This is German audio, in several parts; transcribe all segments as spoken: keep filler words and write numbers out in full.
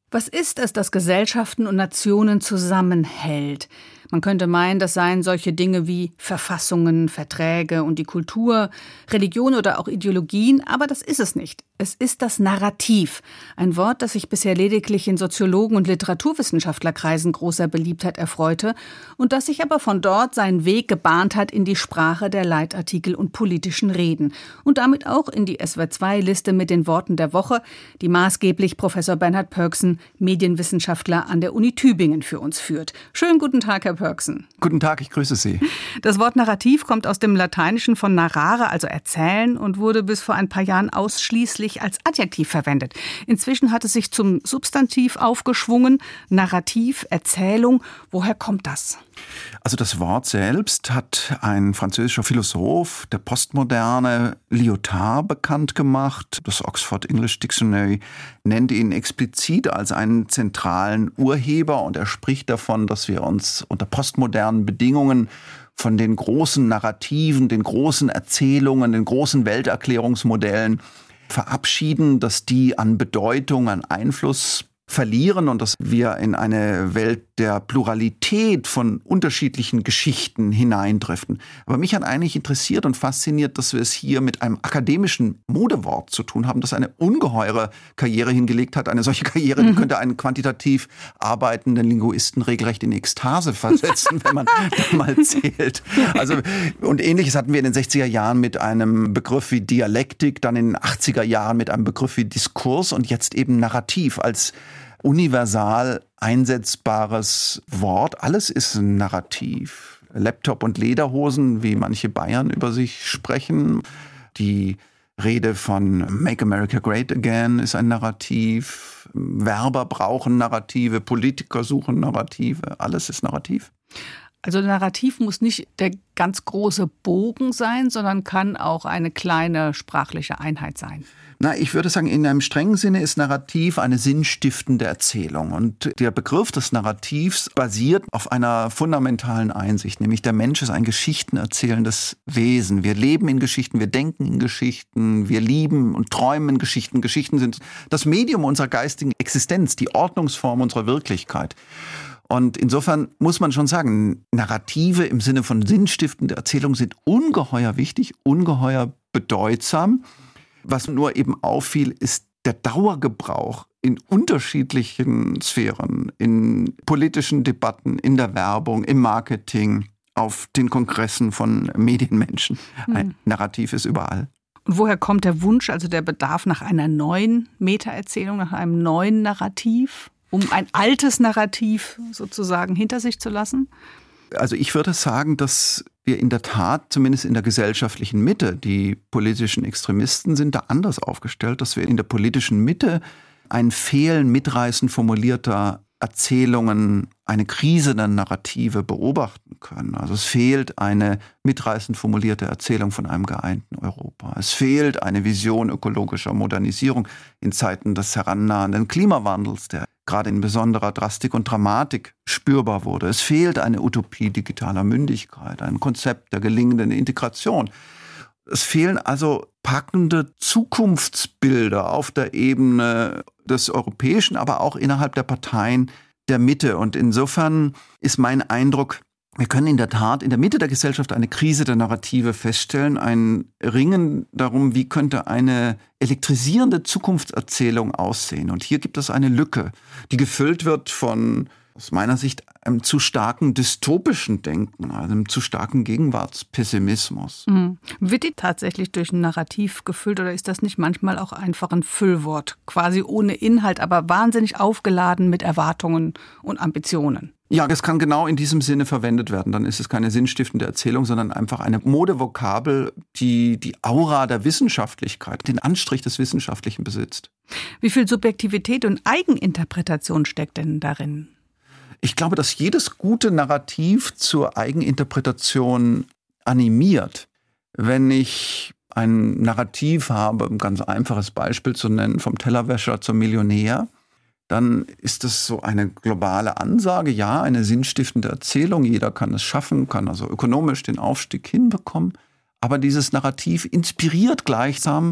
Was ist es, das Gesellschaften und Nationen zusammenhält? Man könnte meinen, das seien solche Dinge wie Verfassungen, Verträge und die Kultur, Religion oder auch Ideologien, aber das ist es nicht. Es ist das Narrativ, ein Wort, das sich bisher lediglich in Soziologen- und Literaturwissenschaftlerkreisen großer Beliebtheit erfreute und das sich aber von dort seinen Weg gebahnt hat in die Sprache der Leitartikel und politischen Reden und damit auch in die S W R zwei Liste mit den Worten der Woche, die maßgeblich Professor Bernhard Pörksen, Medienwissenschaftler an der Uni Tübingen, für uns führt. Schönen guten Tag, Herr Pörksen. Guten Tag, ich grüße Sie. Das Wort Narrativ kommt aus dem Lateinischen von narrare, also erzählen, und wurde bis vor ein paar Jahren ausschließlich als Adjektiv verwendet. Inzwischen hat es sich zum Substantiv aufgeschwungen. Narrativ, Erzählung. Woher kommt das? Also das Wort selbst hat ein französischer Philosoph der Postmoderne, Lyotard, bekannt gemacht. Das Oxford English Dictionary nennt ihn explizit als einen zentralen Urheber und er spricht davon, dass wir uns unter postmodernen Bedingungen von den großen Narrativen, den großen Erzählungen, den großen Welterklärungsmodellen verabschieden, dass die an Bedeutung, an Einfluss verlieren und dass wir in eine Welt der Pluralität von unterschiedlichen Geschichten hineindriften. Aber mich hat eigentlich interessiert und fasziniert, dass wir es hier mit einem akademischen Modewort zu tun haben, das eine ungeheure Karriere hingelegt hat. Eine solche Karriere, die könnte einen quantitativ arbeitenden Linguisten regelrecht in Ekstase versetzen, wenn man da mal zählt. Also, und Ähnliches hatten wir in den sechziger Jahren mit einem Begriff wie Dialektik, dann in den achtziger Jahren mit einem Begriff wie Diskurs und jetzt eben Narrativ als universal einsetzbares Wort. Alles ist ein Narrativ. Laptop und Lederhosen, wie manche Bayern über sich sprechen. Die Rede von Make America Great Again ist ein Narrativ. Werber brauchen Narrative, Politiker suchen Narrative. Alles ist Narrativ. Also Narrativ muss nicht der ganz große Bogen sein, sondern kann auch eine kleine sprachliche Einheit sein. Na, ich würde sagen, in einem strengen Sinne ist Narrativ eine sinnstiftende Erzählung. Und der Begriff des Narrativs basiert auf einer fundamentalen Einsicht, nämlich der Mensch ist ein geschichtenerzählendes Wesen. Wir leben in Geschichten, wir denken in Geschichten, wir lieben und träumen in Geschichten. Geschichten sind das Medium unserer geistigen Existenz, die Ordnungsform unserer Wirklichkeit. Und insofern muss man schon sagen, Narrative im Sinne von sinnstiftende Erzählung sind ungeheuer wichtig, ungeheuer bedeutsam. Was nur eben auffiel, ist der Dauergebrauch in unterschiedlichen Sphären, in politischen Debatten, in der Werbung, im Marketing, auf den Kongressen von Medienmenschen. Ein mhm. Narrativ ist überall. Und woher kommt der Wunsch, also der Bedarf nach einer neuen Metaerzählung, nach einem neuen Narrativ, um ein altes Narrativ sozusagen hinter sich zu lassen? Also ich würde sagen, dass wir in der Tat, zumindest in der gesellschaftlichen Mitte, die politischen Extremisten sind da anders aufgestellt, dass wir in der politischen Mitte ein Fehlen mitreißend formulierter Erzählungen, eine Krise der Narrative beobachten können. Also es fehlt eine mitreißend formulierte Erzählung von einem geeinten Europa. Es fehlt eine Vision ökologischer Modernisierung in Zeiten des herannahenden Klimawandels, der gerade in besonderer Drastik und Dramatik spürbar wurde. Es fehlt eine Utopie digitaler Mündigkeit, ein Konzept der gelingenden Integration. Es fehlen also packende Zukunftsbilder auf der Ebene des Europäischen, aber auch innerhalb der Parteien der Mitte. Und insofern ist mein Eindruck, wir können in der Tat in der Mitte der Gesellschaft eine Krise der Narrative feststellen, ein Ringen darum, wie könnte eine elektrisierende Zukunftserzählung aussehen. Und hier gibt es eine Lücke, die gefüllt wird von, aus meiner Sicht, einem zu starken dystopischen Denken, einem zu starken Gegenwartspessimismus. Mhm. Wird die tatsächlich durch ein Narrativ gefüllt oder ist das nicht manchmal auch einfach ein Füllwort, quasi ohne Inhalt, aber wahnsinnig aufgeladen mit Erwartungen und Ambitionen? Ja, das kann genau in diesem Sinne verwendet werden. Dann ist es keine sinnstiftende Erzählung, sondern einfach eine Modevokabel, die die Aura der Wissenschaftlichkeit, den Anstrich des Wissenschaftlichen besitzt. Wie viel Subjektivität und Eigeninterpretation steckt denn darin? Ich glaube, dass jedes gute Narrativ zur Eigeninterpretation animiert. Wenn ich ein Narrativ habe, ein ganz einfaches Beispiel zu nennen, vom Tellerwäscher zum Millionär, dann ist das so eine globale Ansage, ja, eine sinnstiftende Erzählung. Jeder kann es schaffen, kann also ökonomisch den Aufstieg hinbekommen. Aber dieses Narrativ inspiriert gleichsam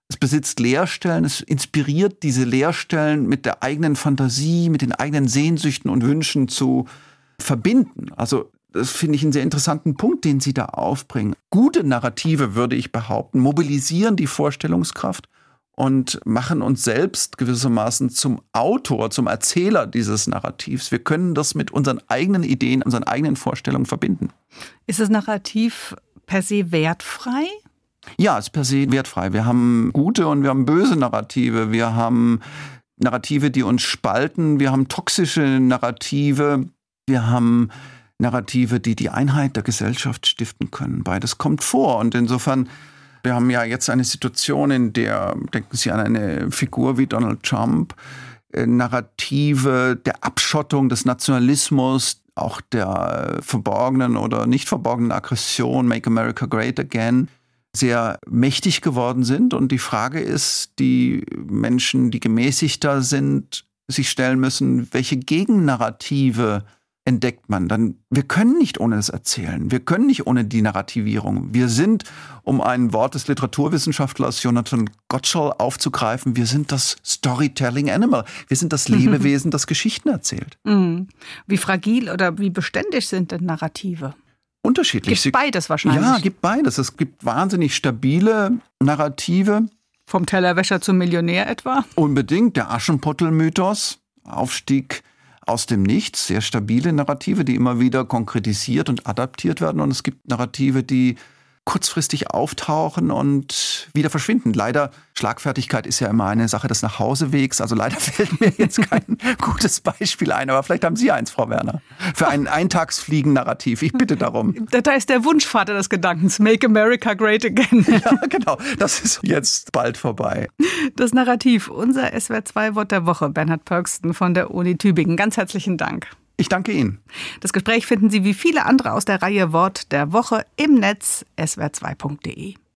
Es besitzt Leerstellen, es inspiriert diese Leerstellen mit der eigenen Fantasie, mit den eigenen Sehnsüchten und Wünschen zu verbinden. Also das finde ich einen sehr interessanten Punkt, den Sie da aufbringen. Gute Narrative, würde ich behaupten, mobilisieren die Vorstellungskraft und machen uns selbst gewissermaßen zum Autor, zum Erzähler dieses Narrativs. Wir können das mit unseren eigenen Ideen, unseren eigenen Vorstellungen verbinden. Ist das Narrativ per se wertfrei? Ja, es ist per se wertfrei. Wir haben gute und wir haben böse Narrative. Wir haben Narrative, die uns spalten. Wir haben toxische Narrative. Wir haben Narrative, die die Einheit der Gesellschaft stiften können. Beides kommt vor. Und insofern, wir haben ja jetzt eine Situation, in der, denken Sie an eine Figur wie Donald Trump, Narrative der Abschottung, des Nationalismus, auch der verborgenen oder nicht verborgenen Aggression, Make America Great Again, sehr mächtig geworden sind. Und die Frage ist, die Menschen, die gemäßigter sind, sich stellen müssen, welche Gegennarrative entdeckt man? Dann, wir können nicht ohne das erzählen. Wir können nicht ohne die Narrativierung. Wir sind, um ein Wort des Literaturwissenschaftlers Jonathan Gottschall aufzugreifen, wir sind das Storytelling Animal. Wir sind das Lebewesen, das Geschichten erzählt. Wie fragil oder wie beständig sind denn Narrative? Unterschiedlich. Gibt beides wahrscheinlich. Ja, gibt beides. Es gibt wahnsinnig stabile Narrative. Vom Tellerwäscher zum Millionär etwa? Unbedingt. Der Aschenputtel-Mythos, Aufstieg aus dem Nichts, sehr stabile Narrative, die immer wieder konkretisiert und adaptiert werden. Und es gibt Narrative, die kurzfristig auftauchen und wieder verschwinden. Leider, Schlagfertigkeit ist ja immer eine Sache des Nachhausewegs. Also leider fällt mir jetzt kein gutes Beispiel ein. Aber vielleicht haben Sie eins, Frau Werner, für ein Eintagsfliegen-Narrativ. Ich bitte darum. Da ist der Wunschvater des Gedankens. Make America Great Again. Ja, genau. Das ist jetzt bald vorbei. Das Narrativ, unser S W R zwei Wort der Woche. Bernhard Pörksten von der Uni Tübingen. Ganz herzlichen Dank. Ich danke Ihnen. Das Gespräch finden Sie wie viele andere aus der Reihe Wort der Woche im Netz S W R zwei punkt de.